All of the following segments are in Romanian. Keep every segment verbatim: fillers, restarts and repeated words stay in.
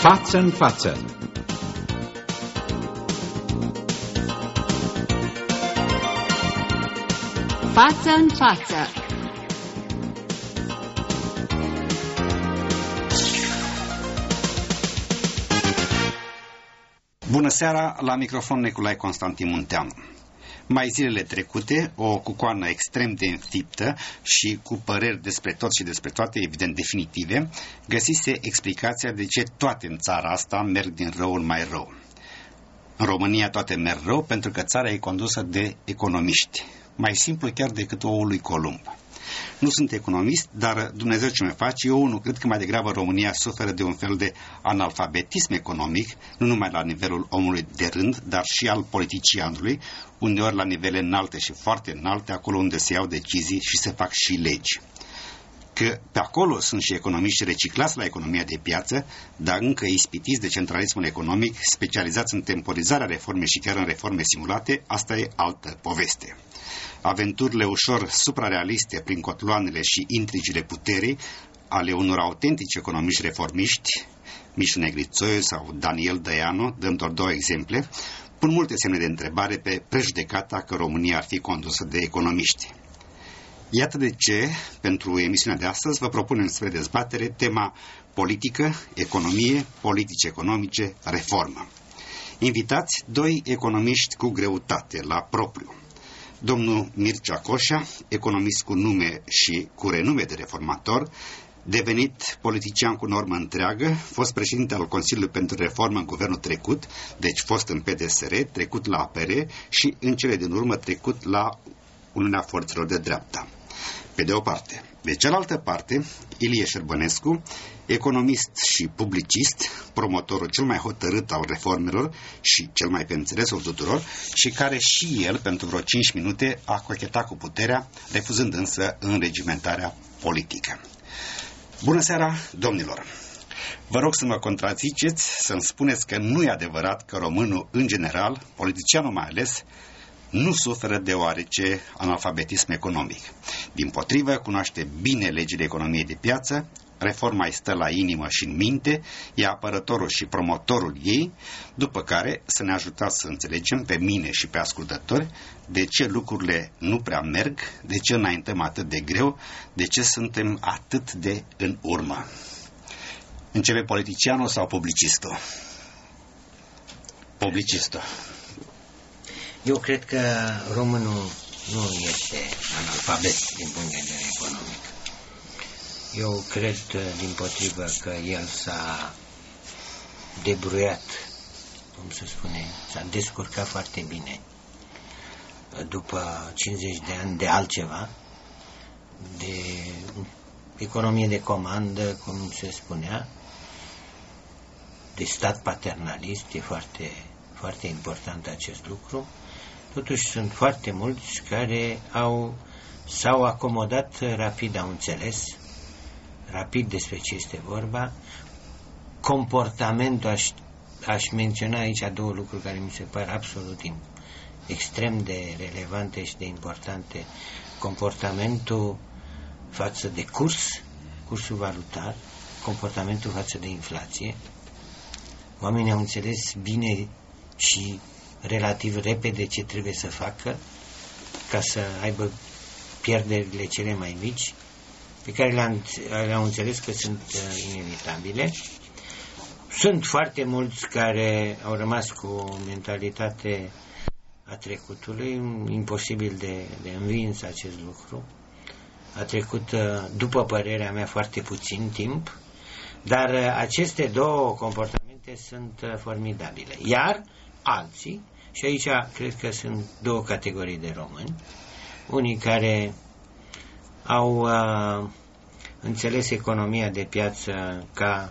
Față în față. Față în față. Bună seara, la microfon Nicolae Constantin Munteanu. Mai zilele trecute, o cucoană extrem de înfiptă și cu păreri despre tot și despre toate, evident definitive, găsise explicația de ce toate în țara asta merg din rău în mai rău. În România toate merg rău pentru că țara e condusă de economiști. Mai simplu chiar decât oul lui Columb. Nu sunt economist, dar Dumnezeu ce mă face, eu nu cred că mai degrabă România suferă de un fel de analfabetism economic, nu numai la nivelul omului de rând, dar și al politicianului, uneori la nivele înalte și foarte înalte, acolo unde se iau decizii și se fac și legi. Că pe acolo sunt și economiști reciclați la economia de piață, dar încă ispitiți de centralismul economic, specializați în temporizarea reformei și chiar în reforme simulate, asta e altă poveste. Aventurile ușor suprarealiste prin cotloanele și intrigile puterii ale unor autentici economiști reformiști, Mișu Negrițoiu sau Daniel Dăianu, dăm doar două exemple, pun multe semne de întrebare pe prejudecata că România ar fi condusă de economiști. Iată de ce, pentru emisiunea de astăzi, vă propunem spre dezbatere tema politică, economie, politici economice, reformă. Invitați doi economiști cu greutate la propriu. Domnul Mircea Coșa, economist cu nume și cu renume de reformator, devenit politician cu normă întreagă, fost președinte al Consiliului pentru Reformă în guvernul trecut, deci fost în P D S R, trecut la A P R și în cele din urmă trecut la Uniunea Forțelor de Dreapta. Pe de o parte. De cealaltă parte, Ilie Șerbănescu, economist și publicist, promotorul cel mai hotărât al reformelor și cel mai pe înțelesul tuturor, și care și el, pentru vreo cinci minute, a cochetat cu puterea, refuzând însă înregimentarea politică. Bună seara, domnilor! Vă rog să mă contraziceți, să-mi spuneți că nu e adevărat că românul, în general, politicianul mai ales, nu suferă deoarece analfabetism economic. Dimpotrivă, cunoaște bine legile economiei de piață, reforma îi stă la inimă și în minte, e apărătorul și promotorul ei, după care să ne ajutați să înțelegem pe mine și pe ascultători de ce lucrurile nu prea merg, de ce înaintăm atât de greu, de ce suntem atât de în urmă. Începe politicianul sau publicistul? Publicistul. Eu cred că românul nu este analfabet din punct de vedere economic. Eu cred, dimpotrivă, că el s-a debruiat, cum se spune, s-a descurcat foarte bine după cincizeci de ani de altceva, de economie de comandă, cum se spunea, de stat paternalist. E foarte, foarte important acest lucru. Totuși sunt foarte mulți care au, s-au acomodat rapid, au înțeles rapid despre ce este vorba. Comportamentul, aș, aș menționa aici două lucruri care mi se par absolut extrem de relevante și de importante. Comportamentul față de curs, cursul valutar, comportamentul față de inflație. Oamenii au înțeles bine și relativ repede ce trebuie să facă ca să aibă pierderile cele mai mici, pe care le-am, le-am înțeles că sunt uh, inevitabile. Sunt foarte mulți care au rămas cu o mentalitate a trecutului, imposibil de, de învins acest lucru. A trecut, uh, după părerea mea, foarte puțin timp, dar uh, aceste două comportamente sunt uh, formidabile. Iar alții, și aici cred că sunt două categorii de români, unii care au uh, înțeles economia de piață ca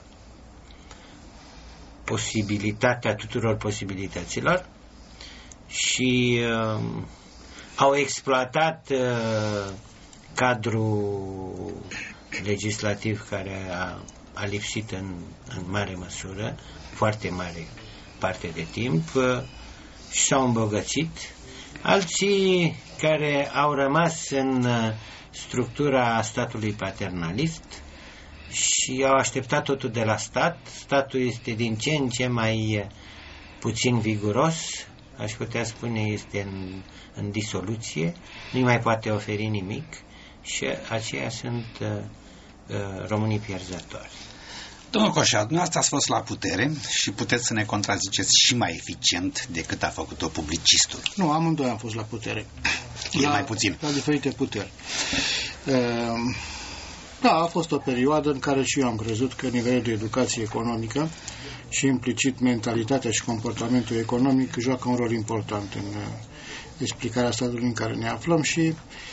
posibilitatea tuturor posibilităților și uh, au exploatat uh, cadrul legislativ care a, a lipsit în, în mare măsură, foarte mare parte de timp, uh, și s-au îmbogățit. Alții care au rămas în uh, structura statului paternalist și au așteptat totul de la stat. Statul este din ce în ce mai puțin viguros, aș putea spune este în, în disoluție, nu mai poate oferi nimic și aceia sunt uh, uh, românii pierzători. Domnul Coșa, dumneavoastră ați fost la putere și puteți să ne contraziceți și mai eficient decât a făcut-o publicistul. Nu, amândoi am fost la putere. El la, mai puțin. La diferite puteri. Da, a fost o perioadă în care și eu am crezut că nivelul de educație economică și implicit mentalitatea și comportamentul economic joacă un rol important în explicarea statului în care ne aflăm și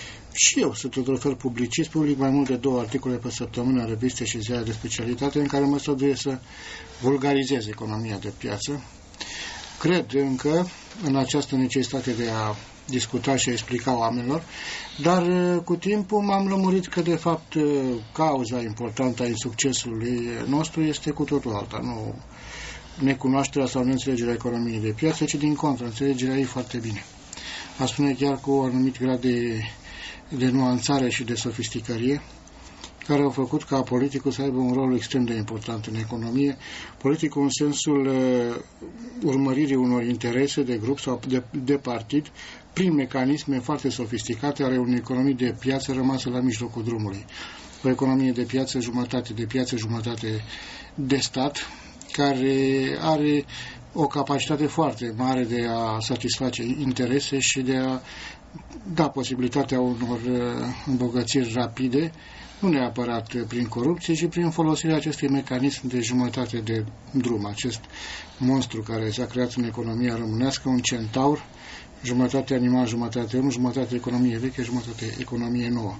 Și eu sunt într-un fel publicist, public mai mult de două articole pe săptămână în reviste și ziare de specialitate în care mă străduiesc să vulgarizez economia de piață. Cred încă în această necesitate de a discuta și a explica oamenilor, dar cu timpul m-am lămurit că de fapt cauza importantă a insuccesului nostru este cu totul alta, nu necunoașterea sau neînțelegerea economiei de piață, ci din contră, înțelegerea ei foarte bine. A spune chiar cu un anumit grad de de nuanțare și de sofisticărie, care au făcut ca politicul să aibă un rol extrem de important în economie. Politicul în sensul uh, urmăririi unor interese de grup sau de, de partid, prin mecanisme foarte sofisticate ale unei economii de piață rămasă la mijlocul drumului. O economie de piață, jumătate de piață, jumătate de stat, care are o capacitate foarte mare de a satisface interese și de a da posibilitatea unor îmbogățiri rapide, nu neapărat prin corupție, ci prin folosirea acestui mecanism de jumătate de drum, acest monstru care s-a creat în economia românească, un centaur, jumătate animal, jumătate om, jumătate economie veche, jumătate economie nouă.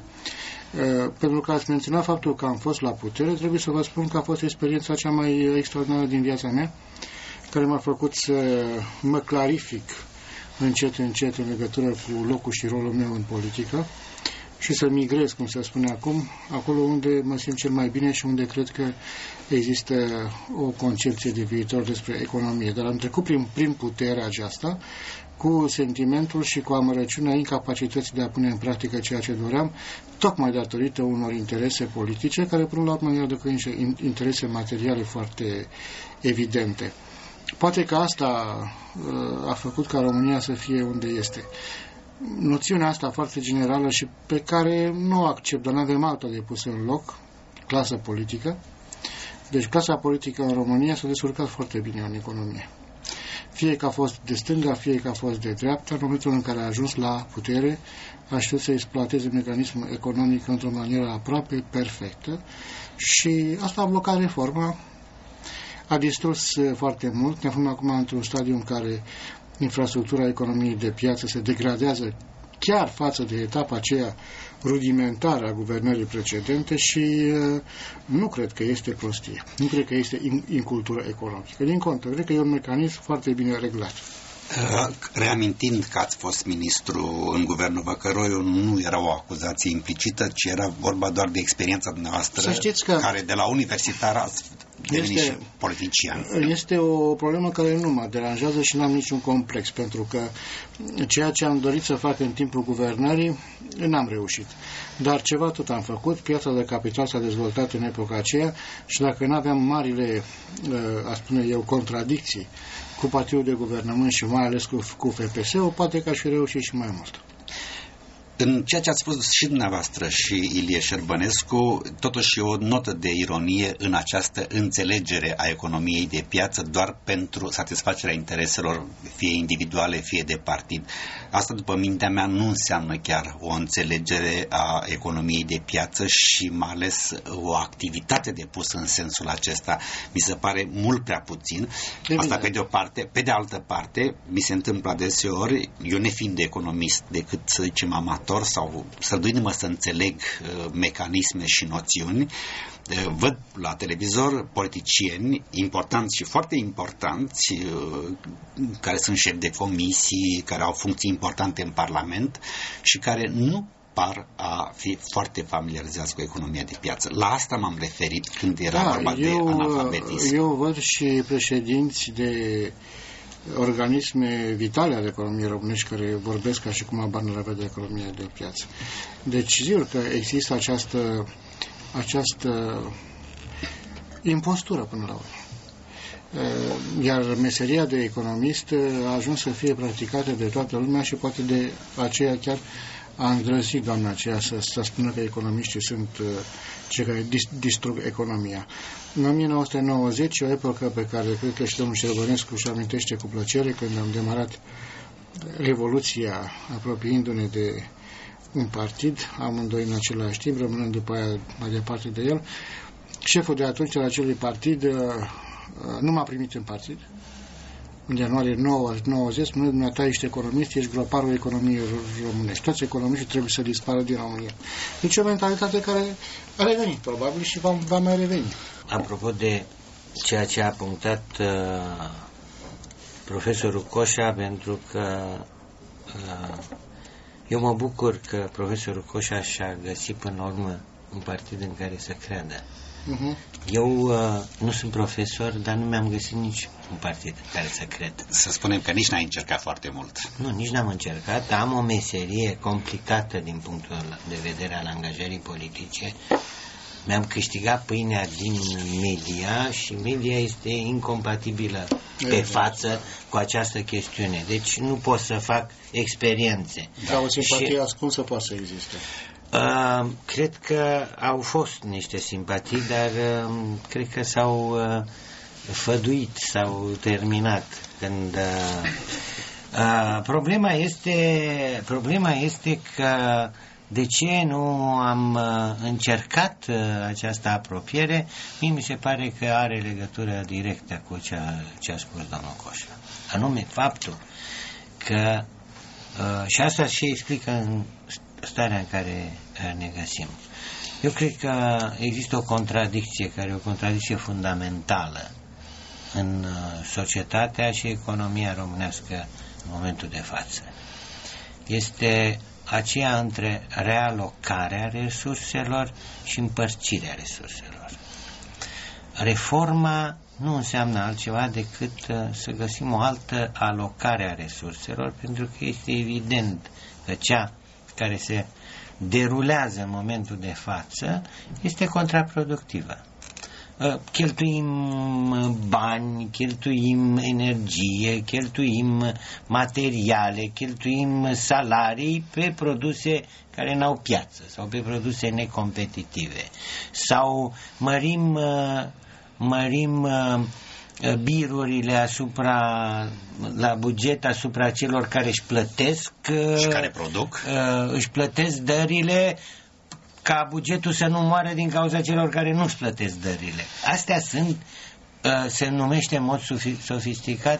Pentru că ați menționat faptul că am fost la putere, trebuie să vă spun că a fost experiența cea mai extraordinară din viața mea, care m-a făcut să mă clarific încet, încet în legătură cu locul și rolul meu în politică și să migrez, cum se spune acum, acolo unde mă simt cel mai bine și unde cred că există o concepție de viitor despre economie. Dar am trecut prin, prin puterea aceasta cu sentimentul și cu amărăciunea incapacității de a pune în practică ceea ce doream, tocmai datorită unor interese politice, care până la urmă erau decât interese materiale foarte evidente. Poate că asta uh, a făcut ca România să fie unde este. Noțiunea asta foarte generală și pe care nu o accept, dar nu avem alta de pus în loc, clasă politică. Deci clasa politică în România s-a descurcat foarte bine în economie. Fie că a fost de stânga, fie că a fost de dreapta, în momentul în care a ajuns la putere, a știut să exploateze mecanismul economic într-o manieră aproape perfectă și asta a blocat reforma. A distrus foarte mult. Ne aflăm acum într-un stadiu în care infrastructura economiei de piață se degradează chiar față de etapa aceea rudimentară a guvernării precedente și uh, nu cred că este prostie. Nu cred că este incultură economică. Din contră, cred că e un mecanism foarte bine reglat. Reamintind că ați fost ministru în guvernul Văcăroiu, nu era o acuzație implicită, ci era vorba doar de experiența dumneavoastră, că care de la universitar ați devenit este, și politician. Este o problemă care nu mă deranjează și n-am niciun complex, pentru că ceea ce am dorit să fac în timpul guvernării, n-am reușit. Dar ceva tot am făcut, piața de capital s-a dezvoltat în epoca aceea și dacă n-aveam marile, a spune eu, contradicții cu partidul de guvernământ și mai ales cu, cu F P S-ul, poate că aș fi reușit și mai mult. În ceea ce ați spus și dumneavoastră și Ilie Șerbănescu, totuși e o notă de ironie în această înțelegere a economiei de piață doar pentru satisfacerea intereselor fie individuale, fie de partid. Asta, după mintea mea, nu înseamnă chiar o înțelegere a economiei de piață și mai ales o activitate de pus în sensul acesta. Mi se pare mult prea puțin. Asta pe de o parte. Pe de altă parte, mi se întâmplă adeseori, eu nefiind economist decât, să zicem, amator sau străduindu-mă să înțeleg uh, mecanisme și noțiuni, uh, văd la televizor politicieni importanți și foarte importanți, uh, care sunt șefi de comisii, care au funcții importante în Parlament și care nu par a fi foarte familiarizați cu economia de piață. La asta m-am referit când era da, vorba eu, de analfabetism. Eu văd și președinți de organisme vitale ale economiei românești care vorbesc ca și cum abar nu avea de economie de piață. Deci, zic că există această, această impostură până la urmă. Iar meseria de economist a ajuns să fie practicată de toată lumea și poate de aceea chiar a îndrăzit doamna aceea să, să spună că economiștii sunt uh, cei care dis, distrug economia. În o mie nouă sute nouăzeci, o epocă pe care cred că și domnul Șervănescu și amintește cu plăcere, când am demarat Revoluția apropiindu-ne de un partid, amândoi în același timp, rămânând după aia mai departe de el, șeful de atunci al acelui partid uh, nu m-a primit în partid. În ianuarie nouăzeci, spunând, dumneata ești economist, ești groparul economiei românești. Toți economiștii trebuie să dispară din România. Deci o mentalitate care a revenit, probabil, și va, va mai reveni. Apropo de ceea ce a punctat uh, profesorul Coșa, pentru că uh, eu mă bucur că profesorul Coșa și-a găsit până la urmă un partid în care să creadă. Uh-huh. Eu uh, nu sunt profesor, dar nu mi-am găsit nici un partid în care să cred. Să spunem că nici n-ai încercat foarte mult. Nu, nici n-am încercat. Am o meserie complicată din punctul de vedere al angajării politice. Mi-am câștigat pâinea din media și media este incompatibilă pe față cu această chestiune. Deci nu pot să fac experiențe. Dar o simpatie și... ascunsă poate să existe. Uh, cred că au fost niște simpatii, dar uh, cred că s-au uh, făduit, s-au terminat. Când, uh, uh, problema este, problema este că de ce nu am uh, încercat uh, această apropiere, mie mi se pare că are legătură directă cu ceea ce a spus domnul Coșa. Anume faptul că, uh, și asta și explică în starea în care ne găsim. Eu cred că există o contradicție, care e o contradicție fundamentală în societatea și economia românească în momentul de față. Este aceea între realocarea resurselor și împărțirea resurselor. Reforma nu înseamnă altceva decât să găsim o altă alocare a resurselor, pentru că este evident că cea care se derulează în momentul de față este contraproductivă. Cheltuim bani, cheltuim energie, cheltuim materiale, cheltuim salarii pe produse care n-au piață sau pe produse necompetitive. Sau mărim, mărim birurile asupra, la buget asupra celor care își plătesc și care produc, își plătesc dările, ca bugetul să nu moară din cauza celor care nu își plătesc dările. Astea sunt, se numește în mod sofisticat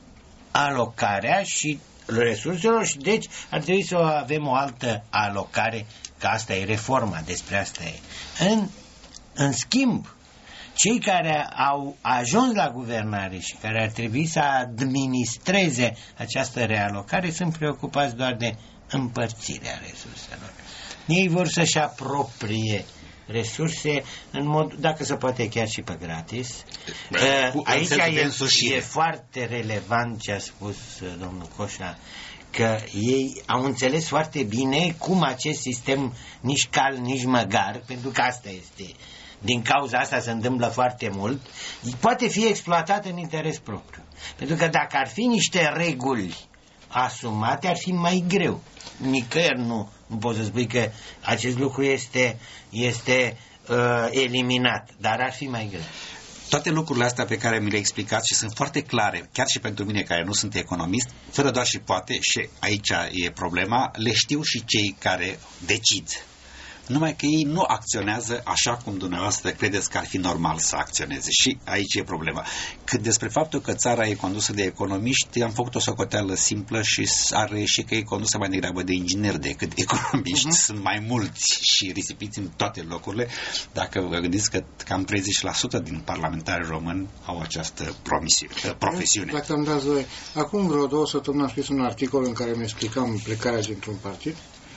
alocarea și resurselor și deci ar trebui să avem o altă alocare, că asta e reforma, despre asta e. În, în schimb, cei care au ajuns la guvernare și care ar trebui să administreze această realocare sunt preocupați doar de împărțirea resurselor. Ei vor să-și aproprie resurse în mod, dacă se poate chiar și pe gratis. Cu, Aici e, e foarte relevant ce a spus domnul Coșa, că ei au înțeles foarte bine cum acest sistem nici cal, nici măgar, pentru că asta este... Din cauza asta se întâmplă foarte mult, poate fi exploatat în interes propriu. Pentru că dacă ar fi niște reguli asumate, ar fi mai greu. Nicăieri nu, nu poți să spui că acest lucru este, este uh, eliminat, dar ar fi mai greu. Toate lucrurile astea pe care mi le-ai explicat și sunt foarte clare, chiar și pentru mine care nu sunt economist, fără doar și poate, și aici e problema, le știu și cei care decid. Numai că ei nu acționează așa cum dumneavoastră credeți că ar fi normal să acționeze. Și aici e problema. Cât despre faptul că țara e condusă de economiști, am făcut o socoteală simplă și ar ieși că e condusă mai degrabă de ingineri decât economiști. Uh-huh. Sunt mai mulți și risipiți în toate locurile. Dacă vă gândiți că cam treizeci la sută din parlamentarii români au această profesiune. Dacă am dat Zoe, acum vreo două săptămâni am scris un articol în care mi explicam plecarea dintr-un partid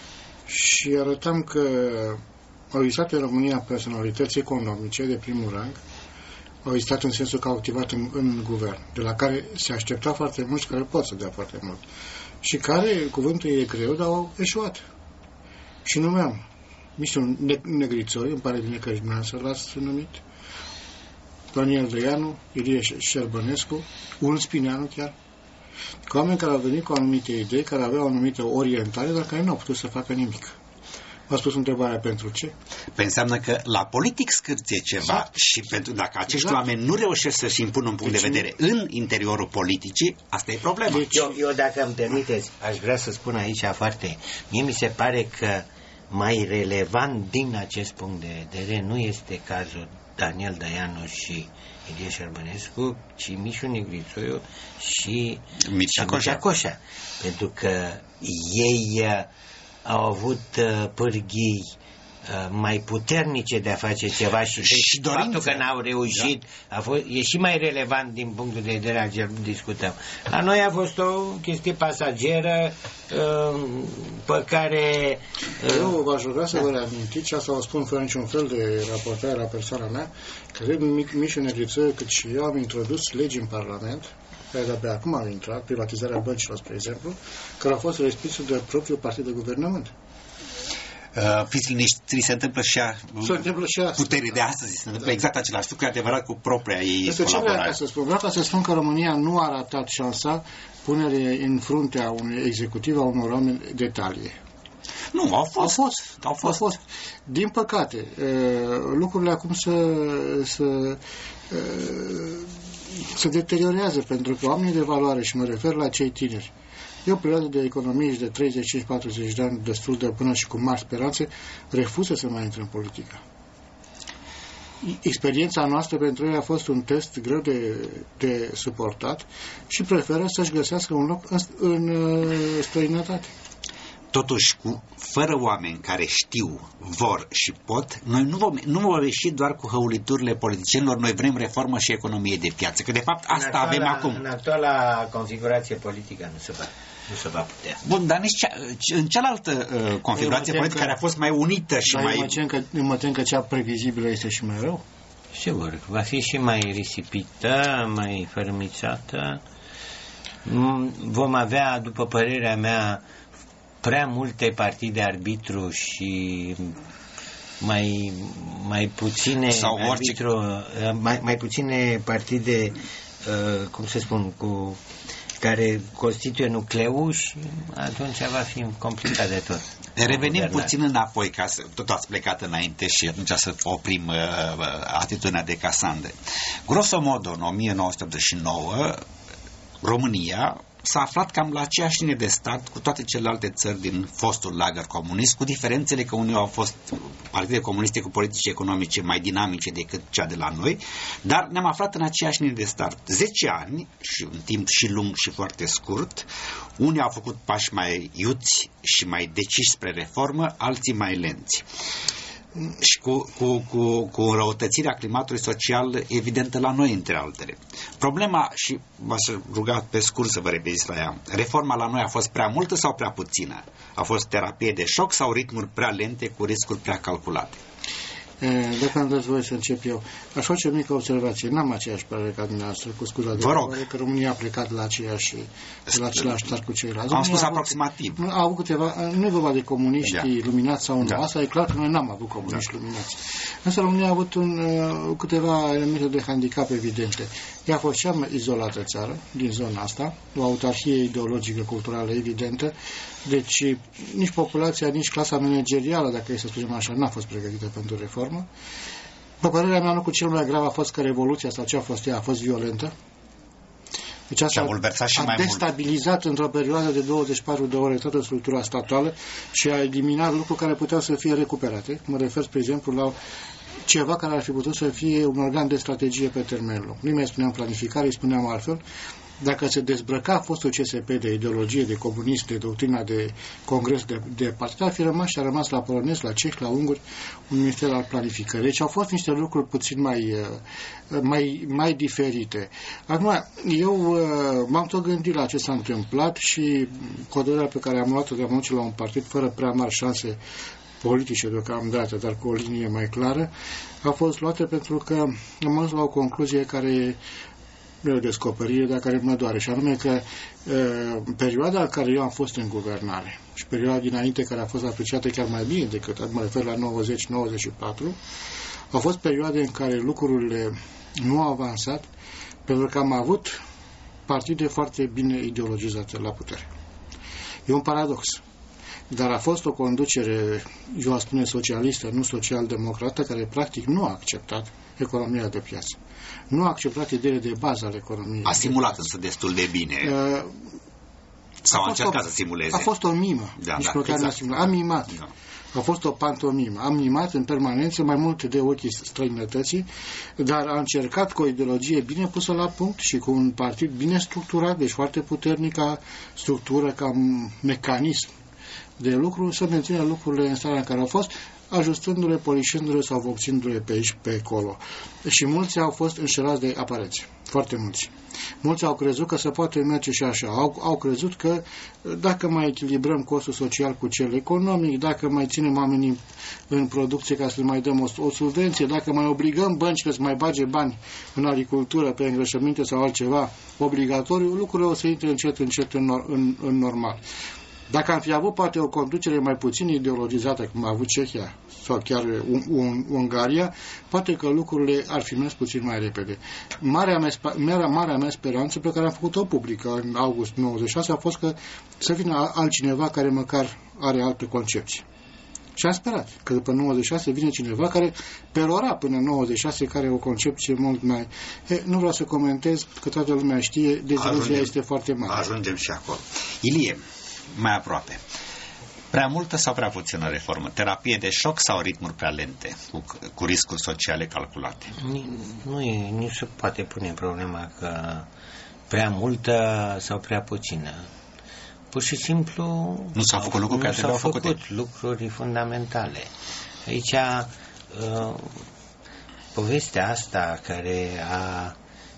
și arătam că au existat în România personalități economice de primul rang, au existat în sensul că au activat în, în guvern, de la care se aștepta foarte mult și care pot să dea foarte mult. Și care, cuvântul e greu, dar au eșuat. Și numeam niște negrițoi, îmi pare bine că și dumneavoastră l-ați numit, Daniel Dăianu, Ilie Șerbănescu, Un Spineanu chiar, că oameni care au venit cu anumite idei, care aveau o anumită orientare, dar care nu au putut să facă nimic. V-a spus întrebarea pentru ce? Păi înseamnă că la politic scârție ceva exact. Și pentru dacă acești exact. oameni nu reușesc să-și impună un punct deci, de vedere în interiorul politicii, asta e problema. Deci, eu, eu, dacă îmi permiteți, aș vrea să spun aici foarte... Mie mi se pare că mai relevant din acest punct de vedere nu este cazul Daniel Dăianu și Ilie Șerbănescu, ci Mișu Negrițoiu și Mircea Coșa. Coșa. Pentru că ei au avut uh, pârghii uh, mai puternice de a face ceva și, și faptul că n-au reușit da. a fost, e și mai relevant din punctul de vedere al ce discutăm. La noi a fost o chestie pasageră uh, pe care... Uh, Eu v-aș ruga să da. vă reamintiți, și asta o spun fără niciun fel de raportare la persoana mea, că atât Mișu Negrițoiu cât și eu am introdus legi în Parlament care de-abia acum au intrat, privatizarea băncilor, spre exemplu, care au fost respinse de propriul partid de guvernământ. Uh, fiți liniștri, se întâmplă și, a, se întâmplă și asta. Puterii de astăzi, se întâmplă da. exact același lucru, adevărat cu propria ei este colaborare. Ce vreau să spun? Vreau ca să spun că România nu a ratat șansa punere în fruntea unui executiv a unor oameni de talie. Nu, au fost. Au fost. Au fost. Au fost. Din păcate, lucrurile acum să, să, să deteriorează, pentru că oamenii de valoare, și mă refer la cei tineri, e o perioadă de economie de treizeci patruzeci de ani, destul de până și cu mari speranțe, refuză să mai intre în politică. Experiența noastră pentru ei a fost un test greu de, de suportat și preferă să-și găsească un loc în, în, în străinătate. Totuși, cu, fără oameni care știu, vor și pot, noi nu vom, nu vom ieși doar cu hăuliturile politicienilor, noi vrem reformă și economie de piață, că de fapt asta actuala, avem acum. În actuala configurație politică nu se va, nu se va putea. Bun, dar nici cea, în cealaltă uh, configurație politică că, care a fost mai unită și mai... Mă tem, că, mă tem că cea previzibilă este și mai rău. Sigur, va fi și mai risipită, mai fărâmițată. Vom avea, după părerea mea, prea multe partide arbitru și mai, mai puține sau arbitru, mai, mai puține partide, uh, cum să spun, cu care constituie nucleul și atunci va fi complicat de tot. Revenim puțin înapoi, ca să, tot ați plecat înainte și atunci să oprim uh, atitudinea de Casandre. Grosomodo, în o mie nouă sute optzeci și nouă, România s-a aflat cam la aceeași linie de start cu toate celelalte țări din fostul lagăr comunist, cu diferențele că unii au fost partide comuniste cu politici economice mai dinamice decât cea de la noi, dar ne-am aflat în aceeași linie de start. zece ani, și un timp și lung și foarte scurt, unii au făcut pași mai iuți și mai deciși spre reformă, alții mai lenți. Și cu, cu, cu, cu înrăutățirea climatului social evidentă la noi, între altele. Problema, și v-aș ruga pe scurt să vă reviziți la ea, reforma la noi a fost prea multă sau prea puțină? A fost terapie de șoc sau ritmuri prea lente cu riscuri prea calculate? Dacă îmi dați voie să încep eu, aș face o mică observație. N-am aceeași părere ca dumneavoastră, cu scuza de părere, că România a plecat la aceeași, la același start cu ceilalți. Am spus aproximativ. Nu, au avut câteva, nu e vorba de comuniști da. luminați sau nu. Da. Asta e clar că noi n-am avut comuniști da. luminați. Însă România a avut un, câteva elemente de handicap evidente. Ea a fost cea mai izolată țară din zona asta, o autarhie ideologică, culturală evidentă, deci nici populația, nici clasa managerială, dacă e să spunem așa, n-a fost pregătită pentru reformă. Pe părerea mea, lucrul cel mai grav a fost că revoluția sau ce a fost ea a fost violentă. Deci asta a, a destabilizat într-o perioadă de douăzeci și patru de ore toată structura statuală și a eliminat lucruri care puteau să fie recuperate. Mă refer, spre exemplu, la ceva care ar fi putut să fie un organ de strategie pe termen lung. Nu mai spuneam planificare, îi spuneam altfel. Dacă se dezbrăca fostul C S P de ideologie, de comunism, de doctrina de congres, de, de partid, ar fi rămas și a rămas la polonezi, la cehi, la unguri, un minister al planificării. Deci au fost niște lucruri puțin mai, mai, mai diferite. Acum, eu m-am tot gândit la ce s-a întâmplat și hotărârea pe care am luat-o de a mă duce la un partid fără prea mari șanse politice deocamdată, dar cu o linie mai clară, a fost luată pentru că am ajuns la o concluzie care o descoperire, dar care mă doare, și anume că uh, perioada în care eu am fost în guvernare și perioada dinainte care a fost apreciată chiar mai bine decât, mă refer la nouăzeci nouăzeci și patru, au fost perioade în care lucrurile nu au avansat pentru că am avut partide foarte bine ideologizate la putere. E un paradox. Dar a fost o conducere, eu aș spune socialistă, nu social-democrată, care practic nu a acceptat economia de piață. Nu a acceptat ideile de bază ale economiei. A simulat însă destul de bine. Uh, Sau a, a încercat o, să simuleze. A fost o mimă. Da, nici da, măcar exact. n-a simulat. A mimat. Da. A fost o pantomimă. Am mimat în permanență mai mult de ochii străinătății, dar a încercat cu o ideologie bine pusă la punct și cu un partid bine structurat, deci foarte puternic ca structură, ca mecanism de lucru, să mențină lucrurile în starea în care au fost, ajustându-le, polișându-le sau vopsindu-le pe aici, pe acolo. Și mulți au fost înșelați de aparențe. Foarte mulți. Mulți au crezut că se poate merge și așa. Au, au crezut că dacă mai echilibrăm costul social cu cel economic, dacă mai ținem oamenii în producție ca să le mai dăm o, o subvenție, dacă mai obligăm băncile să mai bage bani în agricultură, pe îngrășăminte sau altceva obligatoriu, lucrurile o să intre încet, încet în, în, în normal. Dacă am fi avut poate o conducere mai puțin ideologizată, cum a avut Cehia sau chiar un, un, Ungaria, poate că lucrurile ar fi mers puțin mai repede. Marea mea, marea mea speranță pe care am făcut-o publică în august nouăzeci și șase a fost că să vină altcineva care măcar are alte concepții. Și am sperat că după nouăzeci și șase vine cineva care perora până în nouăzeci și șase, care are o concepție mult mai... He, nu vreau să comentez, că toată lumea știe, deziluzia este foarte mare. Ajungem și acolo. Ilie, mai aproape. Prea multă sau prea puțină reformă? Terapie de șoc sau ritmuri prea lente, cu, cu riscuri sociale calculate? Nu, e, nu se poate pune problema că prea multă sau prea puțină. Pur și simplu nu s-au făcut lucruri care s-au făcut făcut lucruri fundamentale. Aici uh, povestea asta care a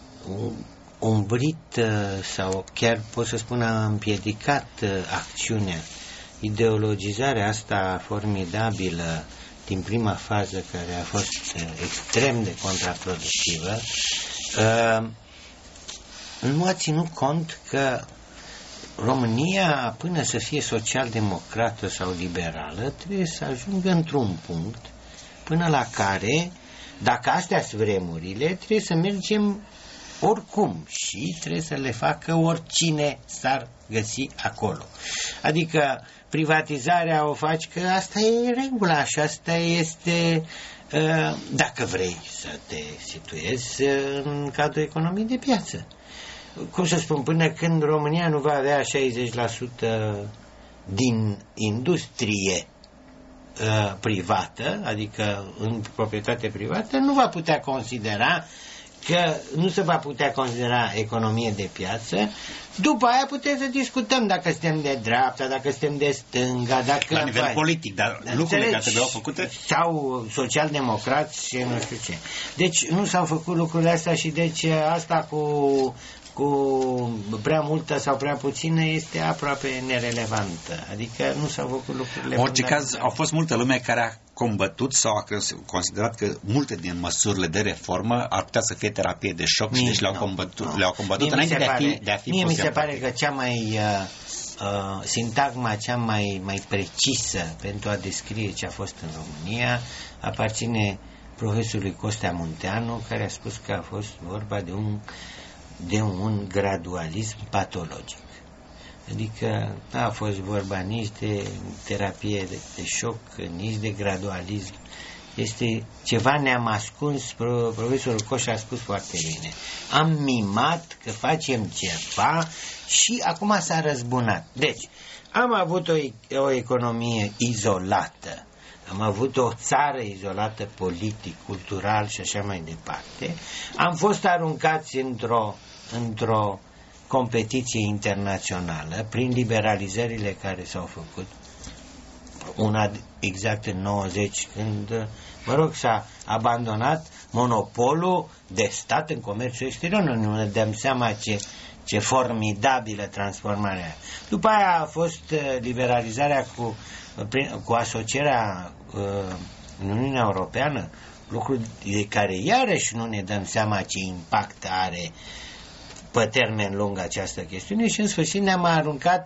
umbrit sau chiar pot să spun a împiedicat acțiunea, ideologizarea asta formidabilă din prima fază, care a fost extrem de contraproductivă, nu a ținut cont că România, până să fie social-democrată sau liberală, trebuie să ajungă într-un punct până la care, dacă astea sunt vremurile, trebuie să mergem oricum și trebuie să le facă oricine s-ar găsi acolo. Adică privatizarea o faci că asta e regula și asta este, dacă vrei să te situezi în cadrul economiei de piață. Cum să spun, până când România nu va avea șaizeci la sută din industrie privată, adică în proprietate privată, nu va putea considera că nu se va putea considera economie de piață. După aia putem să discutăm dacă suntem de dreapta, dacă suntem de stânga, dacă... La nivel vai, politic, dar lucrurile care trebuiau făcute... Sau social-democrați și nu știu ce. Deci nu s-au făcut lucrurile astea și deci asta cu... cu prea multă sau prea puțină este aproape nerelevantă. Adică nu s-au făcut lucrurile... În orice caz, au fost multă lume care a combătut sau a considerat că multe din măsurile de reformă ar putea să fie terapie de șoc și deci le-au combătut, le-au combătut înainte de a fi, de a fi Mie mi se pare că cea mai... Uh, uh, sintagma cea mai, mai precisă pentru a descrie ce a fost în România aparține profesorului Costea Munteanu, care a spus că a fost vorba de un de un gradualism patologic. Adică nu a fost vorba nici de terapie de, de șoc, nici de gradualism. Este ceva ne-am ascuns, profesorul Coș a spus foarte bine. Am mimat că facem ceva și acum s-a răzbunat. Deci, am avut o, o economie izolată, am avut o țară izolată politic, cultural și așa mai departe. Am fost aruncați într-o, într-o competiție internațională prin liberalizările care s-au făcut. Una exact în nouăzeci, când, mă rog, s-a abandonat monopolul de stat în comerțul exterior. Nu ne dăm seama ce, ce formidabilă transformare. După aia a fost liberalizarea cu Prin, cu asocierea uh, în Uniunea Europeană, lucru de care iarăși nu ne dăm seama ce impact are pe termen lung această chestiune și în sfârșit ne-am aruncat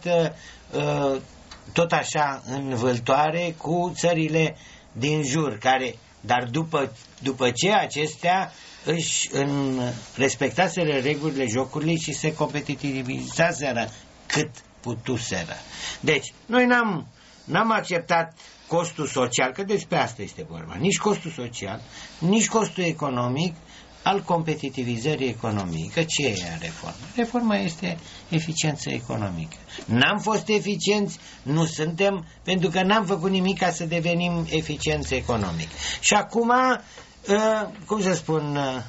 uh, tot așa în vâltoare cu țările din jur, care, dar după, după ce acestea își în, respectaseră regulile jocului și se competitivizaseră cât putuseră. Deci, noi n-am, n-am acceptat costul social, că despre asta este vorba, nici costul social, nici costul economic al competitivizării economiei. Că ce e reforma? Reforma este eficiență economică. N-am fost eficienți, nu suntem, pentru că n-am făcut nimic ca să devenim eficienți economic. Și acum, uh, cum să spun, uh,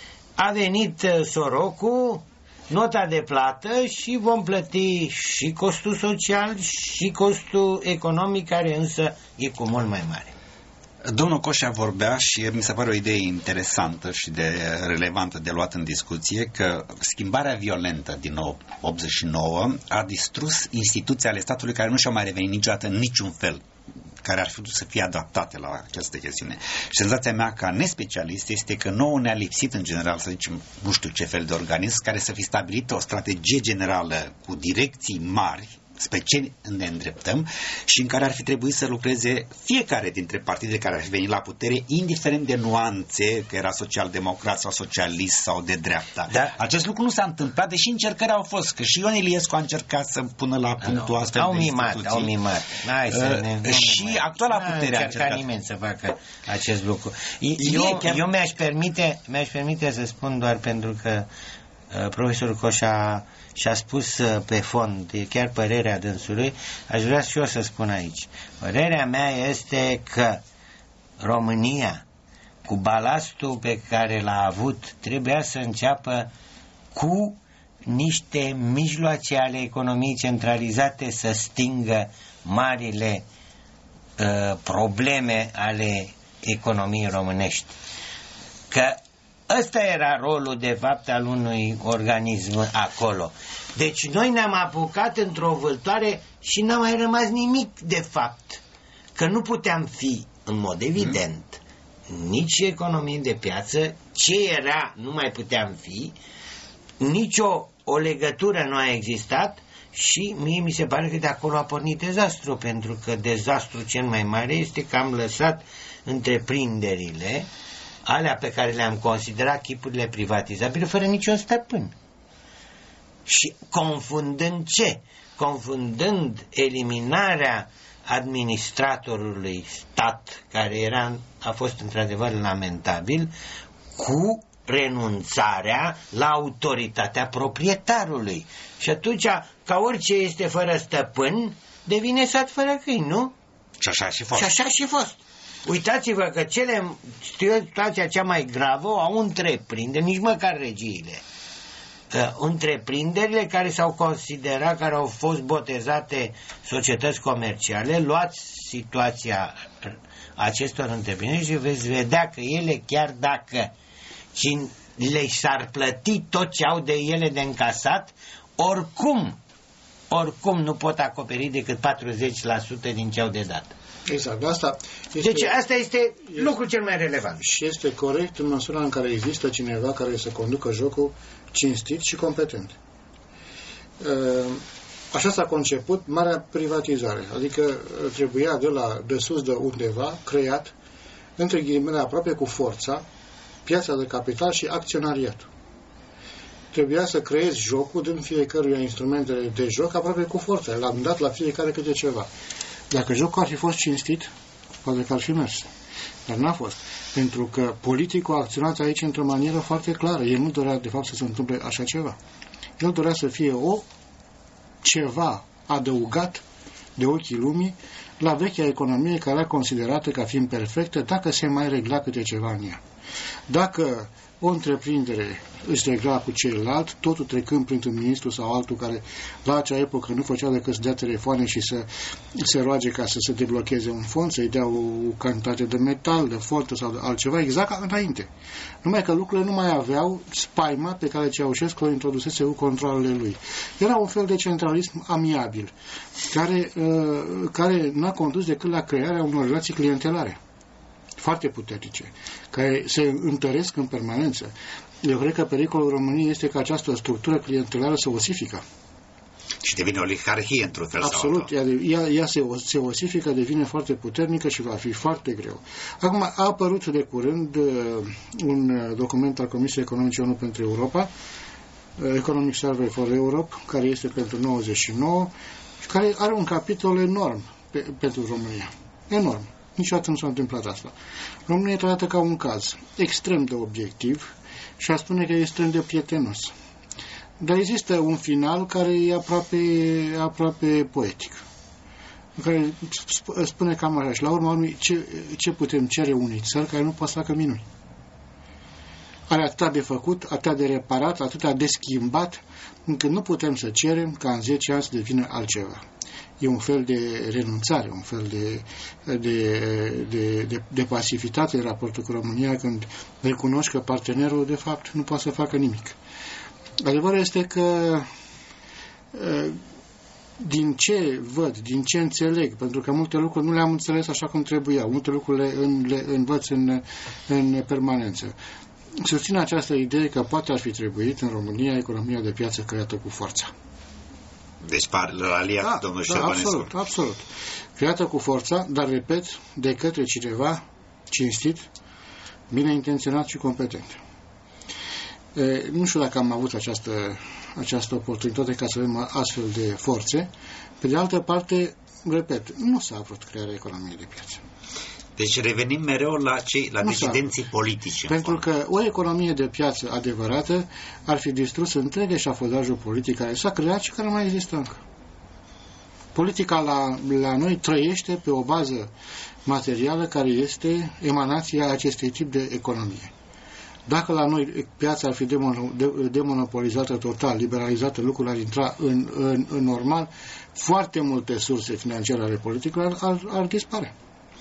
a venit uh, sorocul, nota de plată și vom plăti și costul social și costul economic, care însă e cu mult mai mare. Domnul Coșa vorbea și mi se pare o idee interesantă și de relevantă de luat în discuție, că schimbarea violentă din optzeci și nouă a distrus instituții ale statului care nu și-au mai revenit niciodată în niciun fel, care ar fi putut să fie adaptate la această chestiune. Și senzația mea ca nespecialist este că nouă ne-a lipsit în general, să zicem, nu știu ce fel de organism care să fi stabilit o strategie generală cu direcții mari spre ce ne îndreptăm și în care ar fi trebuit să lucreze fiecare dintre partidele care ar fi venit la putere, indiferent de nuanțe, că era social-democrat sau socialist sau de dreapta. Da. Acest lucru nu s-a întâmplat, deși încercări au fost, că și Ion Iliescu a încercat să pună la punctul no, astfel au de mimat, instituții. Au mimat, Hai să uh, ne, Și mai. actuala N-a putere a încercat. nimeni să facă acest lucru. Eu, chiar... eu mi-aș permite, mi-aș permite să spun, doar pentru că uh, profesorul Coșa și-a spus uh, pe fond, e chiar părerea dânsului, aș vrea și eu să spun aici. Părerea mea este că România, cu balastul pe care l-a avut, trebuia să înceapă cu niște mijloace ale economiei centralizate să stingă marile uh, probleme ale economiei românești. Că ăsta era rolul, de fapt, al unui organism acolo. Deci noi ne-am apucat într-o vâltoare și n-a mai rămas nimic, de fapt. Că nu puteam fi, în mod evident, nici economie de piață, ce era nu mai puteam fi, nici o, o legătură nu a existat și mie mi se pare că de acolo a pornit dezastru, pentru că dezastru cel mai mare este că am lăsat întreprinderile alea pe care le-am considerat chipurile privatizabile fără niciun stăpân. Și confundând ce? Confundând eliminarea administratorului stat, care era, a fost într-adevăr lamentabil, cu renunțarea la autoritatea proprietarului. Și atunci, ca orice este fără stăpân, devine sat fără câini, nu? Și așa și fost. Și așa și fost. Uitați-vă că cele, situația cea mai gravă o au întreprinderi, nici măcar regiile. Uh, întreprinderile care s-au considerat, care au fost botezate societăți comerciale, luați situația acestor întreprinderi și veți vedea că ele, chiar dacă le s-ar plăti tot ce au de ele de încasat, oricum, oricum nu pot acoperi decât patruzeci la sută din ce au de dat. Exact, asta este, deci asta este lucrul cel mai relevant. Și este corect în măsura în care există cineva care să conducă jocul cinstit și competent. Așa s-a conceput marea privatizare, adică trebuia de la de sus de undeva creat, între ghilimele aproape cu forța, piața de capital și acționariatul. Trebuia să creezi jocul din fiecăruia instrumentele de joc aproape cu forța, l-am dat la fiecare câte ceva. Dacă jocul ar fi fost cinstit, poate că ar fi mers. Dar n-a fost. Pentru că politicul a acționat aici într-o manieră foarte clară. El nu dorea, de fapt, să se întâmple așa ceva. El dorea să fie o ceva adăugat de ochii lumii la vechea economie care era considerată ca fiind perfectă dacă se mai regla câte ceva în ea. Dacă o întreprindere își regla cu ceilalți, totul trecând printr-un ministru sau altul care la acea epocă nu făcea decât să dea telefoane și să se roage ca să se deblocheze un fond, să-i dea o cantitate de metal, de foltă sau de altceva, exact ca înainte. Numai că lucrurile nu mai aveau spaima pe care Ceaușescu o introdusese cu controlele lui. Era un fel de centralism amiabil, care, uh, care n-a condus decât la crearea unor relații clientelare foarte puternice, care se întăresc în permanență. Eu cred că pericolul României este că această structură clientelară se osifică. Și devine o oligarhie într-un fel Absolut, sau altul. ea, ea se, se osifică, devine foarte puternică și va fi foarte greu. Acum a apărut de curând uh, un document al Comisiei Economice ONU pentru Europa, uh, Economic Survey for Europe, care este pentru nouăzeci și nouă și care are un capitol enorm pe, pentru România. Enorm. Niciodată nu s-a întâmplat asta. România e tratată ca un caz extrem de obiectiv și a spune că e extrem de prietenos. Dar există un final care e aproape, aproape poetic, care spune cam așa. Și la urma urmei, ce, ce putem cere unei țări care nu poate să facă minuni? Are atâta de făcut, atâta de reparat, atâta de schimbat, încât nu putem să cerem ca în zece ani să devină altceva. E un fel de renunțare, un fel de, de, de, de, de pasivitate în raportul cu România, când recunoști că partenerul, de fapt, nu poate să facă nimic. Adevărul este că din ce văd, din ce înțeleg, pentru că multe lucruri nu le-am înțeles așa cum trebuia, multe lucruri le, le învăț în, în permanență. Susțin această idee că poate ar fi trebuit în România economia de piață creată cu forța. Deci par la aliat da, domnul da, Șerbanescu. absolut, absolut. Creată cu forța, dar, repet, de către cineva cinstit, bine intenționat și competent. E, nu știu dacă am avut această, această oportunitate ca să avem astfel de forțe. Pe de altă parte, repet, nu s-a vrut crearea economiei de piață. Deci revenim mereu la, cei, la decidenții politici. Pentru că o economie de piață adevărată ar fi distrus întreg eșafodajul politic care s-a creat și care nu mai există încă. Politica la, la noi trăiește pe o bază materială care este emanația acestui tip de economie. Dacă la noi piața ar fi demonopolizată total, liberalizată, lucrurile ar intra în, în, în normal, foarte multe surse financiare ale politicilor ar, ar dispare.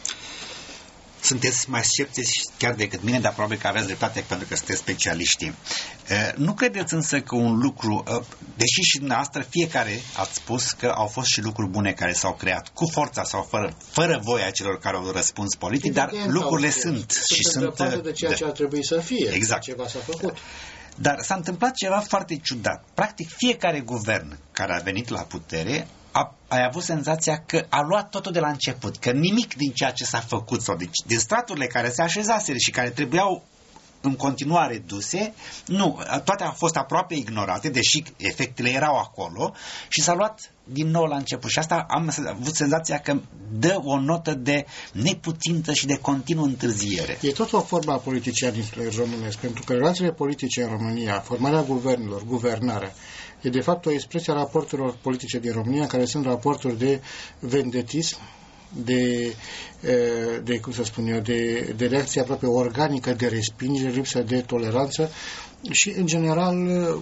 Sunteți mai sceptici chiar decât mine, dar probabil că aveți dreptate pentru că sunteți specialiști. Nu credeți însă că un lucru, deși și dumneavoastră fiecare ați spus că au fost și lucruri bune care s-au creat cu forța sau fără, fără voia celor care au răspuns politic, dar lucrurile sunt și sunt de ceea ce ar trebui să fie. Exact. Ceva s-a făcut. Dar s-a întâmplat ceva foarte ciudat. Practic fiecare guvern care a venit la putere a, ai avut senzația că a luat totul de la început, că nimic din ceea ce s-a făcut sau din, din straturile care se așezaseră și care trebuiau în continuare duse, nu, toate au fost aproape ignorate, deși efectele erau acolo și s-a luat din nou la început. Și asta am avut senzația că dă o notă de neputință și de continuă întârziere. E tot o formă a politicianismului românesc, pentru că relațiile politice în România, formarea guvernelor, guvernarea, e de fapt o expresie a raporturilor politice din România, care sunt raporturi de vendetism, de, de cum să spun eu, de, de reacție aproape organică, de respingere, lipsă de toleranță și, în general,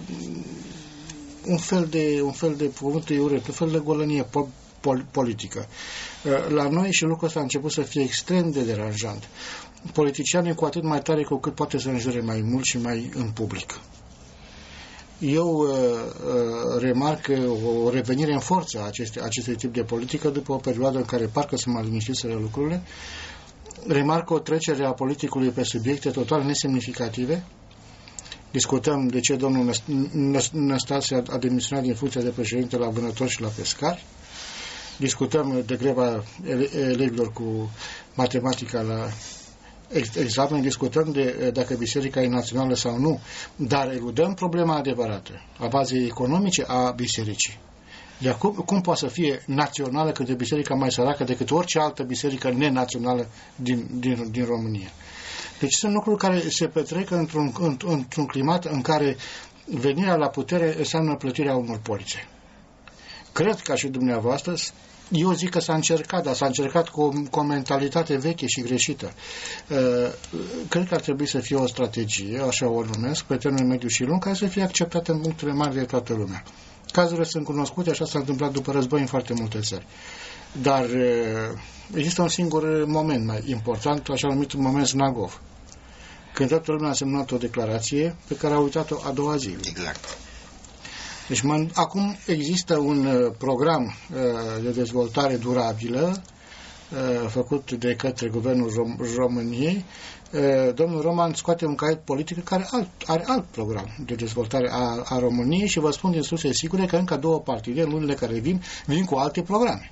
un fel de, un fel de cuvânt iuret, un fel de golănie pol, pol, politică. La noi și lucrul ăsta a început să fie extrem de deranjant. Politicianii cu atât mai tare cu cât poate să înjure mai mult și mai în public. Eu uh, uh, remarc o revenire în forță a aceste, acestui tip de politică după o perioadă în care parcă se mai liniștiseră lucrurile. Remarc o trecere a politicului pe subiecte total nesemnificative. Discutăm de ce domnul Năstase a demisionat din funcția de președinte la vânători și la pescari. Discutăm de greva elevilor cu matematica la examen, discutăm de dacă biserica e națională sau nu, dar eludăm problema adevărată, a bazei economice a bisericii. De acum, cum poate să fie națională când e biserica mai săracă decât orice altă biserică nenațională din, din, din România? Deci sunt lucruri care se petrec într-un, într-un climat în care venirea la putere înseamnă plătirea unor polițe. Cred, ca și dumneavoastră, eu zic că s-a încercat, dar s-a încercat cu o, cu o mentalitate veche și greșită. Cred că ar trebui să fie o strategie, așa o numesc, pe termen mediu și lung, care să fie acceptată în punctele mari de toată lumea. Cazurile sunt cunoscute, așa s-a întâmplat după război în foarte multe țări. Dar există un singur moment mai important, așa numitul moment Znagov, când toată lumea a semnat o declarație pe care a uitat-o a doua zi. Exact. Deci acum există un program de dezvoltare durabilă făcut de către Guvernul Rom- României, domnul Roman scoate un caiet politic care alt, are alt program de dezvoltare a, a României și vă spun din surse sigure că încă două partide, în lunile care vin, vin cu alte programe,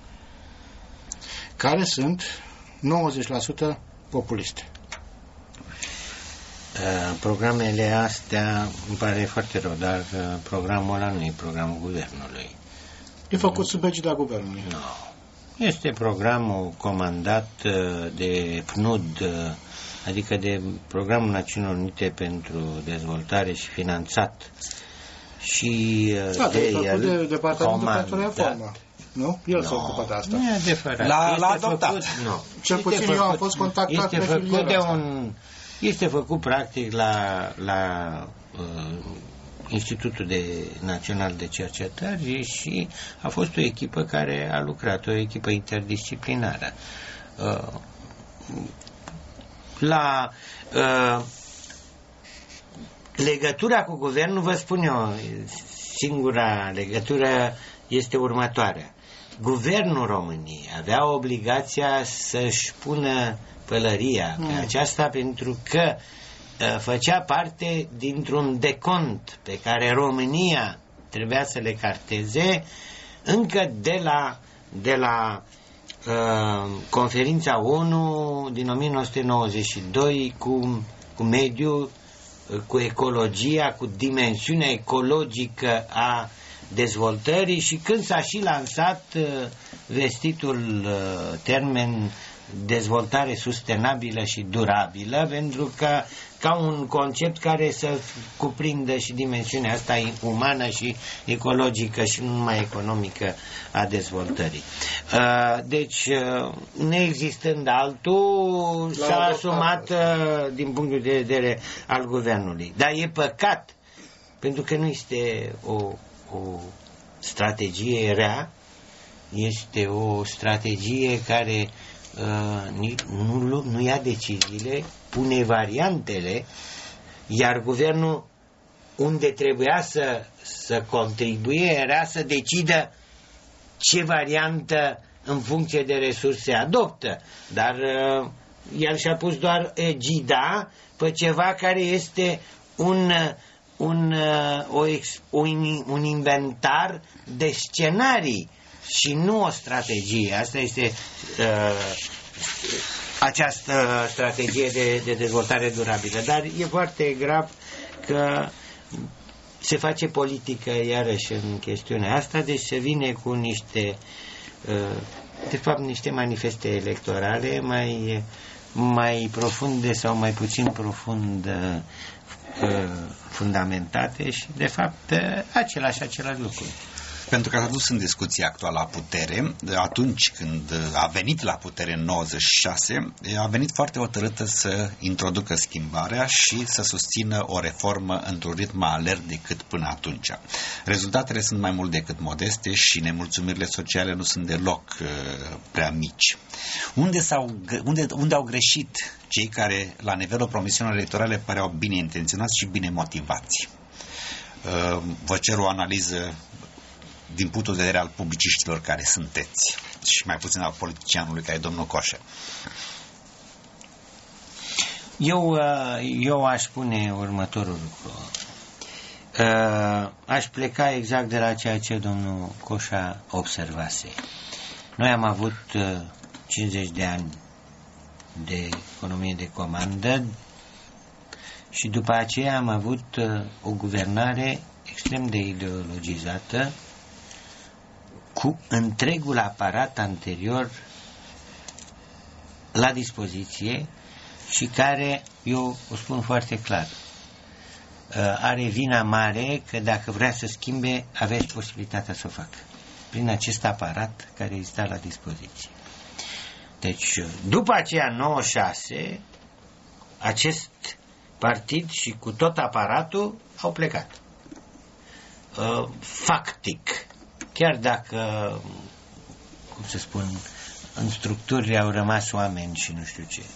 care sunt nouăzeci la sută populiste. Programele astea îmi pare foarte rău, dar programul ăla nu e programul guvernului. E făcut sub egida guvernului. Nu. Este programul comandat de P N U D, adică de Programul Națiunilor Unite pentru Dezvoltare și finanțat și da, de el de Departamentul comandat. pentru Reformă. Nu? El s-a ocupat de asta. Nu e adevărat. L-a, l-a adoptat. Făcut, nu. Cel puțin Este eu am făcut, fost contactat este pe făcut de asta. un Este făcut practic la, la uh, Institutul de Național de Cercetări și a fost o echipă care a lucrat, o echipă interdisciplinară. Uh, la uh, legătura cu guvernul, vă spun eu, singura legătură este următoarea. Guvernul României avea obligația să-și pună pălăria mm. pe aceasta pentru că uh, făcea parte dintr-un decont pe care România trebuia să le carteze încă de la, de la uh, conferința ONU din o mie nouă sute nouăzeci și doi cu, cu mediul, uh, cu ecologia, cu dimensiunea ecologică a dezvoltării și când s-a și lansat uh, vestitul uh, termen dezvoltare sustenabilă și durabilă, pentru că ca un concept care să cuprindă și dimensiunea asta umană și ecologică și nu numai economică a dezvoltării. Deci, neexistând altul, s-a asumat din punctul de vedere al guvernului. Dar e păcat, pentru că nu este o, o strategie rea, este o strategie care Uh, nu, nu ia deciziile, pune variantele, iar guvernul unde trebuia să, să contribuie era să decidă ce variantă în funcție de resurse adoptă, dar uh, el și-a pus doar egida pe ceva care este un, un, uh, o, un, un inventar de scenarii și nu o strategie. Asta este uh, această strategie de, de dezvoltare durabilă. Dar e foarte grav că se face politică iarăși în chestiunea asta, deci se vine cu niște uh, de fapt niște manifeste electorale mai, mai profunde sau mai puțin profund uh, fundamentate și de fapt uh, același același lucru. Pentru că a adus în discuție actuala putere, atunci când a venit la putere în nouăzeci și șase, a venit foarte hotărâtă să introducă schimbarea și să susțină o reformă într-un ritm mai alert decât până atunci. Rezultatele sunt mai mult decât modeste și nemulțumirile sociale nu sunt deloc uh, prea mici. Unde, s-au, unde, unde au greșit cei care la nivelul promisiunilor electorale păreau bine intenționați și bine motivați? Uh, vă cer o analiză din punctul de vedere al publiciștilor care sunteți și mai puțin al politicianului care e domnul Coșe. Eu, eu aș spune următorul lucru. Aș pleca exact de la ceea ce domnul Coșa observase. Noi am avut cincizeci de ani de economie de comandă și după aceea am avut o guvernare extrem de ideologizată cu întregul aparat anterior la dispoziție și care, eu o spun foarte clar, are vina mare că dacă vrea să schimbe, aveți posibilitatea să o facă prin acest aparat care exista la dispoziție. Deci, după aceea, nouăzeci și șase, acest partid și cu tot aparatul au plecat. Factic, chiar dacă, cum să spun, în structuri au rămas oameni și nu știu ce.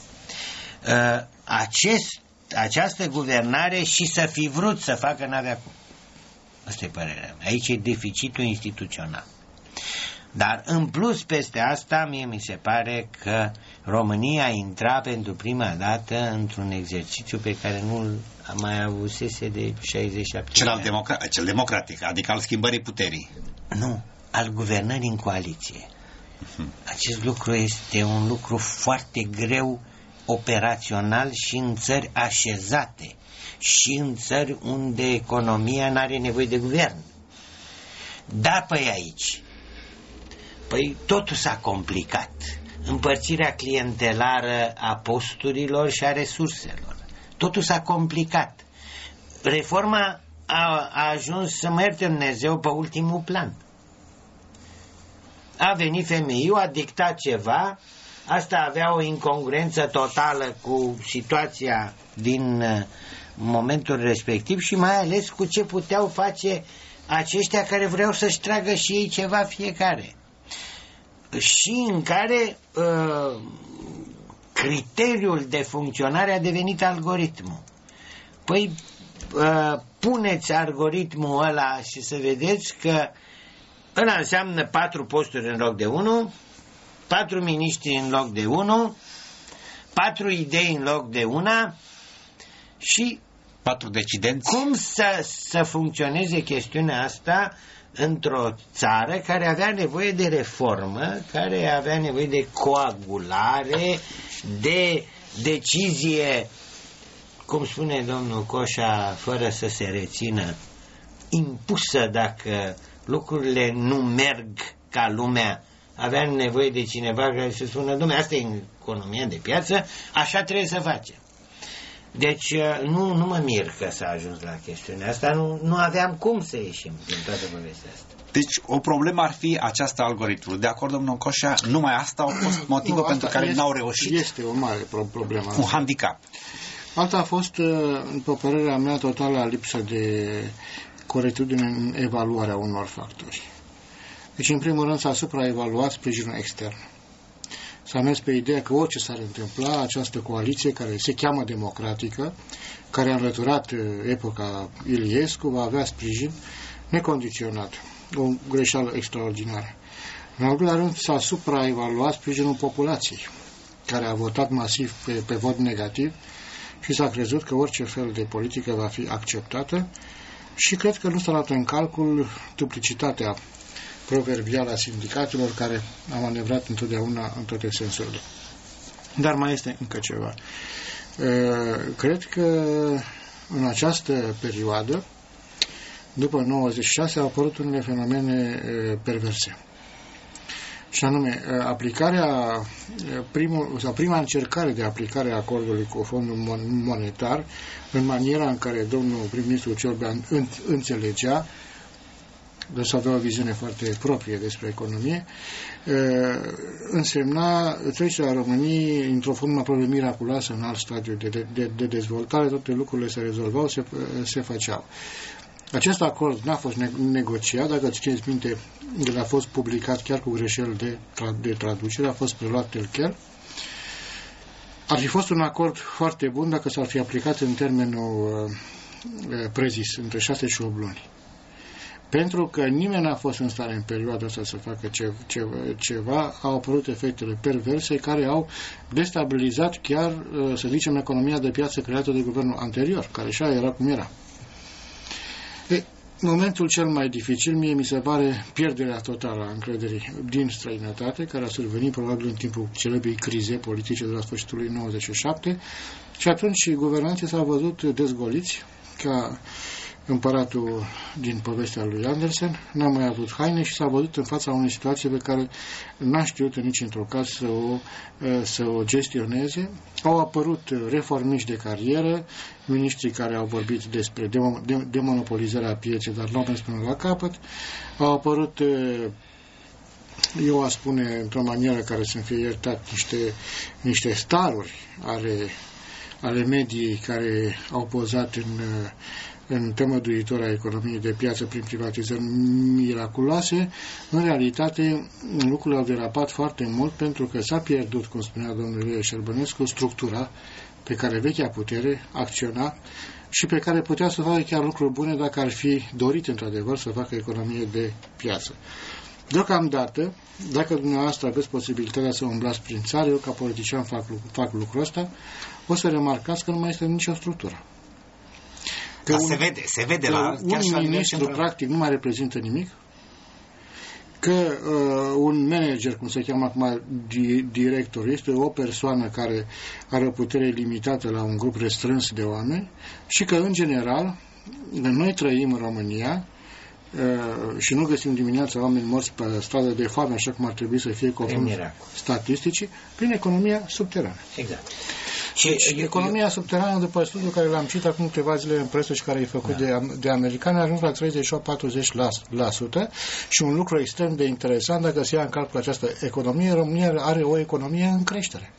Acest, această guvernare și să fi vrut să facă, n-avea cum. Asta e părerea mea. Aici e deficitul instituțional. Dar în plus peste asta, mie mi se pare că România intra pentru prima dată într-un exercițiu pe care nu-l mai avusese de șaizeci și șapte Cel, de al ani. democra- cel democratic, adică al schimbării puterii. Nu, al guvernării în coaliție. Acest lucru este un lucru foarte greu operațional și în țări așezate și în țări unde economia nu are nevoie de guvern. Da, păi aici. Păi totul s-a complicat. Împărțirea clientelară a posturilor și a resurselor. Totul s-a complicat. Reforma a, a ajuns, să mă ierte Dumnezeu, pe ultimul plan. A venit femeiul, a dictat ceva, asta avea o incongruență totală cu situația din uh, momentul respectiv și mai ales cu ce puteau face aceștia care vreau să-și tragă și ei ceva fiecare. Și în care uh, criteriul de funcționare a devenit algoritmul. Păi uh, puneți algoritmul ăla și să vedeți că ăla înseamnă patru posturi în loc de unul, patru miniștri în loc de unul, patru idei în loc de una și patru decidenți. Cum să, să funcționeze chestiunea asta într-o țară care avea nevoie de reformă, care avea nevoie de coagulare, de decizie, cum spune domnul Coșa, fără să se rețină, impusă dacă lucrurile nu merg ca lumea. Avea nevoie de cineva care să spună, dom'le, asta e economia de piață, așa trebuie să facem. Deci nu, nu mă mir că s-a ajuns la chestiunea asta, nu, nu aveam cum să ieșim din toată povestea asta. Deci o problemă ar fi această algoritmă. De acord, domnul Coșa, numai asta au fost motivul pentru care este, n-au reușit? Este o mare problemă. Un handicap. Alta a fost, după părerea mea, totală lipsă de corectitudine în evaluarea unor factori. Deci, în primul rând, s-a supraevaluat sprijinul extern. S-a mers pe ideea că orice s-ar întâmpla, această coaliție, care se cheamă democratică, care a înlăturat epoca Iliescu, va avea sprijin necondiționat. O greșeală extraordinară. În al doilea rând, s-a supraevaluat sprijinul populației, care a votat masiv pe, pe vot negativ și s-a crezut că orice fel de politică va fi acceptată și cred că nu s-a luat în calcul duplicitatea proverbială a sindicatelor care a manevrat întotdeauna în toate sensurile. Dar mai este încă ceva. Cred că în această perioadă, după nouăzeci și șase, au apărut unele fenomene perverse. Și anume, aplicarea, primul, sau prima încercare de aplicare a acordului cu Fondul Monetar, în maniera în care domnul prim-ministru Ciorbean înțelegea, deci avea o viziune foarte proprie despre economie, însemna trecerea României într-o formă aproape miraculoasă în alt stadiu de, de, de dezvoltare, toate lucrurile se rezolvau, se, se făceau. Acest acord n-a fost negociat, dacă țineți minte, el a fost publicat chiar cu greșeli de, de traducere, a fost preluat tel quel. Ar fi fost un acord foarte bun dacă s-ar fi aplicat în termenul uh, prezis, între șase și opt luni. Pentru că nimeni n-a fost în stare în perioada asta să facă ce, ce, ceva, au apărut efectele perverse care au destabilizat chiar, uh, să zicem, economia de piață creată de guvernul anterior, care și era cum era. E, momentul cel mai dificil, mie mi se pare pierderea totală a încrederii din străinătate, care a survenit probabil în timpul celebrii crize politice de la sfârșitul lui nouăzeci și șapte, și atunci guvernanții s-au văzut dezgoliți ca împăratul din povestea lui Andersen, n-a mai avut haine și s-a văzut în fața unei situații pe care n-a știut în nici într-o caz să o, să o gestioneze. Au apărut reformiști de carieră, miniștrii care au vorbit despre demonopolizarea pieței, dar n-au mers până la capăt. Au apărut, eu aș spune într-o manieră care să-mi fie iertat, niște, niște staruri ale, ale mediei care au pozat în în temăduitor a economiei de piață prin privatizări miraculoase. În realitate, lucrurile au derapat foarte mult pentru că s-a pierdut, cum spunea domnul Ilie Șerbănescu, structura pe care vechea putere acționa și pe care putea să facă chiar lucruri bune dacă ar fi dorit într-adevăr să facă economie de piață. Deocamdată, dacă dumneavoastră aveți posibilitatea să umblați prin țară, eu ca politician fac, fac lucrul ăsta, o să remarcați că nu mai este nicio structură. Că un, se vede, se vede că la un ministru practic nu mai reprezintă nimic, că uh, un manager, cum se cheamă acum, di, director, este o persoană care are o putere limitată la un grup restrâns de oameni și că, în general, noi trăim în România uh, și nu găsim dimineața oameni morți pe stradă de foame, așa cum ar trebui să fie conform statisticii, prin economia subterană. Exact. Și, și economia eu... subterană, după studiul care l-am citit acum câteva zile în presă și care e făcut da. de, de americani, a ajuns la treizeci și opt la patruzeci la sută și un lucru extrem de interesant, dacă se ia în calcul această economie, România are o economie în creștere.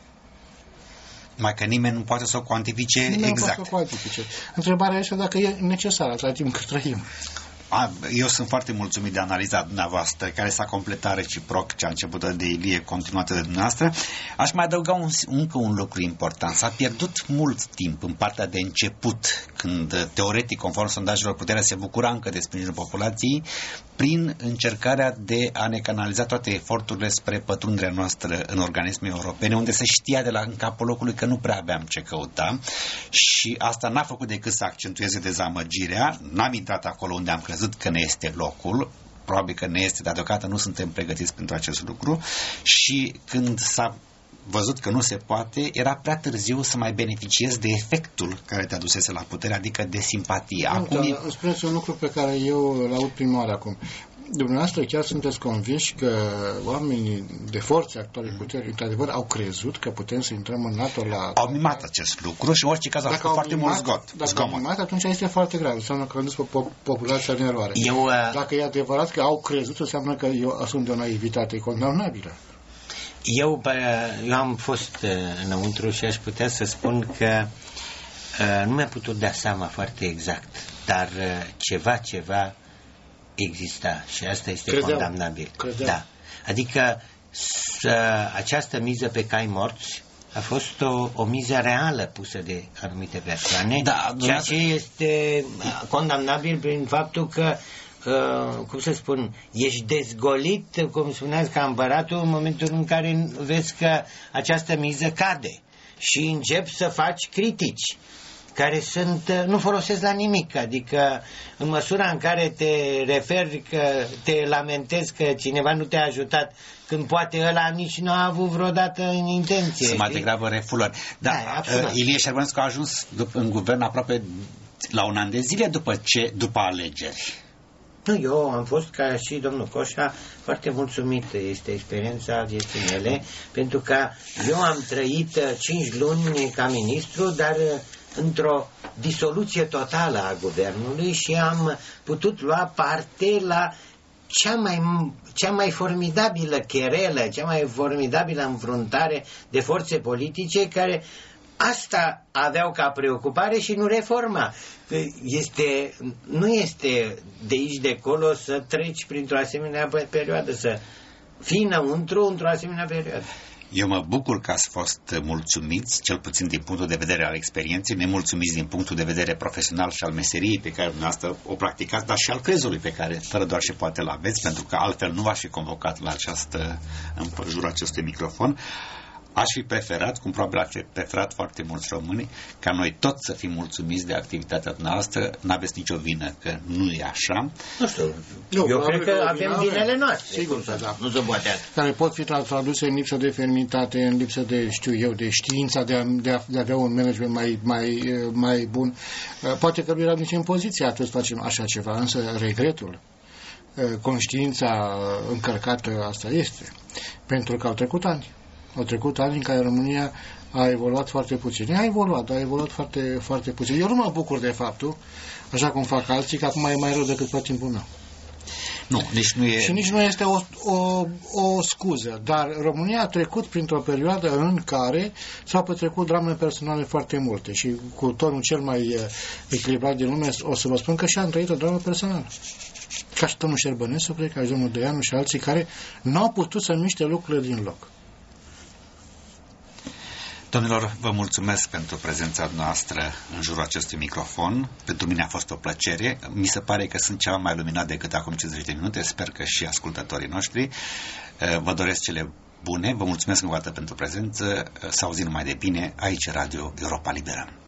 Mai că nimeni nu poate să o cuantifice nimeni exact. Nu poate să o cuantifice. Întrebarea este dacă e necesară atâta timp cât trăim. A, eu sunt foarte mulțumit de analiza dumneavoastră, care s-a completat reciproc, ce a început de Ilie, continuată de dumneavoastră. Aș mai adăuga un, încă un lucru important. S-a pierdut mult timp în partea de început, când teoretic, conform sondajelor, puterea se bucura încă de sprijinul populației, prin încercarea de a ne canaliza toate eforturile spre pătrunderea noastră în organisme europene, unde se știa de la în capul locului că nu prea aveam ce căuta și asta n-a făcut decât să accentueze dezamăgirea. N-am intrat acolo unde am crezut că ne este locul, probabil că ne este, dar deocamdată nu suntem pregătiți pentru acest lucru și când s-a văzut că nu se poate, era prea târziu să mai beneficiezi de efectul care te adusese la putere, adică de simpatie. Acum da, îmi spuneți un lucru pe care eu îl aud prima oară acum. Dumneavoastră chiar sunteți convinși că oamenii de forțe actuale puterii, într-adevăr, au crezut că putem să intrăm în NATO la... Au mimat acest lucru și în orice caz a făcut foarte mult zgot. Dacă zgomot. au mimat, atunci este foarte grav. Înseamnă că au dus populația în eroare. Eu, uh... Dacă e adevărat că au crezut, înseamnă că eu sunt de o naivitate condamnabilă. Eu, eu am fost înăuntru și aș putea să spun că uh, nu mi-a putut da seama foarte exact, dar uh, ceva, ceva exista și asta este Credeam. condamnabil. Credeam. Da. Adică să, această miză pe cai morți a fost o, o miză reală pusă de anumite persoane, da, ceea ce este condamnabil prin faptul că Uh, cum să spun, ești dezgolit, cum spuneați, ca împăratul, în momentul în care vezi că această miză cade și începi să faci critici care sunt, nu folosesc la nimic, adică în măsura în care te referi, că te lamentezi că cineva nu te-a ajutat, când poate ăla nici nu a avut vreodată în intenție. Sunt mai degrabă refulări. Da, da uh, Ilie Șervănescu a ajuns în guvern aproape la un an de zile după ce, după alegeri. Nu, eu am fost, ca și domnul Coșa, foarte mulțumit. Este experiența vieții mele, pentru că eu am trăit cinci luni ca ministru, dar într-o disoluție totală a guvernului și am putut lua parte la cea mai, cea mai formidabilă cherelă, cea mai formidabilă înfruntare de forțe politice care asta aveau ca preocupare și nu reforma. Este, nu este de aici de acolo să treci printr-o asemenea perioadă, să fii înăuntru într-o asemenea perioadă. Eu mă bucur că ați fost mulțumiți, cel puțin din punctul de vedere al experienței, nemulțumiți din punctul de vedere profesional și al meseriei pe care dumneavoastră o practicați, dar și al crezului pe care, fără doar și poate, l aveți, pentru că altfel nu v-aș fi convocat la această, în jurul acestui microfon. Aș fi preferat, cum probabil ați preferat foarte mulți români, ca noi toți să fim mulțumiți de activitatea noastră. N-aveți nicio vină că nu e așa. Nu știu, eu, eu cred că avem vinele noastre. Sigur că da. Nu se poate. Care pot fi traduse în lipsă de fermitate, în lipsă de, știu eu, de știința de a, de a, de a avea un management mai, mai, mai bun. Poate că nu eram nici în poziție atunci să facem așa ceva, însă regretul, conștiința încărcată, asta este. Pentru că au trecut ani. Au trecut ani în care România a evoluat foarte puțin. A evoluat, a evoluat foarte, foarte puțin. Eu nu mă bucur de faptul, așa cum fac alții, că acum e mai rău decât pe timpul meu. Nu, nici nu e... Și nici nu este o, o, o scuză. Dar România a trecut printr-o perioadă în care s-au petrecut drame personale foarte multe. Și cu tonul cel mai echilibrat din lume o să vă spun că și-am trăit o dramă personală. Ca și domnul Șervănescu, cred, ca și domnul Dăianu și alții care n-au putut să miște lucrurile din loc. Domnilor, vă mulțumesc pentru prezența noastră în jurul acestui microfon. Pentru mine a fost o plăcere. Mi se pare că sunt ceva mai luminat decât acum cincizeci de minute. Sper că și ascultătorii noștri. Vă doresc cele bune. Vă mulțumesc încă o dată pentru prezență. Să auzim numai de bine aici Radio Europa Liberă.